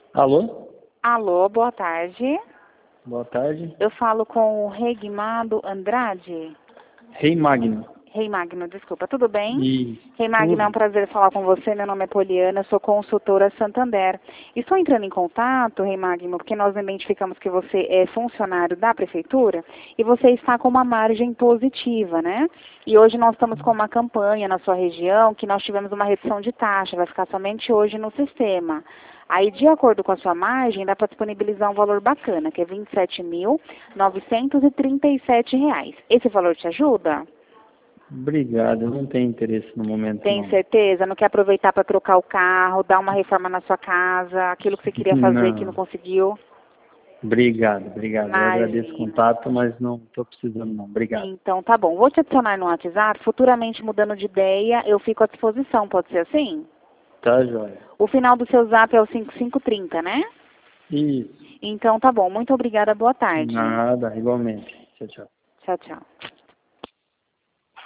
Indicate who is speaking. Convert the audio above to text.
Speaker 1: Alô?
Speaker 2: Alô, boa tarde.
Speaker 1: Boa tarde.
Speaker 2: Eu falo com o Reimagno Andrade.
Speaker 1: Reimagno.
Speaker 2: Reimagno, desculpa, tudo bem?
Speaker 1: E
Speaker 2: Reimagno, é um prazer falar com você. Meu nome é Poliana, eu sou consultora Santander. Estou entrando em contato, Reimagno, porque nós identificamos que você é funcionário da prefeitura e você está com uma margem positiva, né? E hoje nós estamos com uma campanha na sua região que nós tivemos uma redução de taxa, vai ficar somente hoje no sistema. Aí, de acordo com a sua margem, dá para disponibilizar um valor bacana, que é R$ 27.937. Esse valor te ajuda?
Speaker 1: Obrigado, eu não tenho interesse no momento,
Speaker 2: Tem
Speaker 1: não.
Speaker 2: certeza? Não quer aproveitar para trocar o carro, dar uma reforma na sua casa, aquilo que você queria fazer e que não
Speaker 1: Não.
Speaker 2: conseguiu?
Speaker 1: Obrigado. Eu agradeço o
Speaker 2: Imagina.
Speaker 1: contato, mas não estou precisando, não. Obrigado.
Speaker 2: Então, tá bom. Vou te adicionar no WhatsApp. Futuramente, mudando de ideia, eu fico à disposição. Pode ser assim?
Speaker 1: Tá, joia?
Speaker 2: O final do seu zap é o 5530, né?
Speaker 1: Isso.
Speaker 2: Então, tá bom. Muito obrigada. Boa tarde.
Speaker 1: Nada, igualmente. Tchau, tchau.
Speaker 2: Tchau, tchau.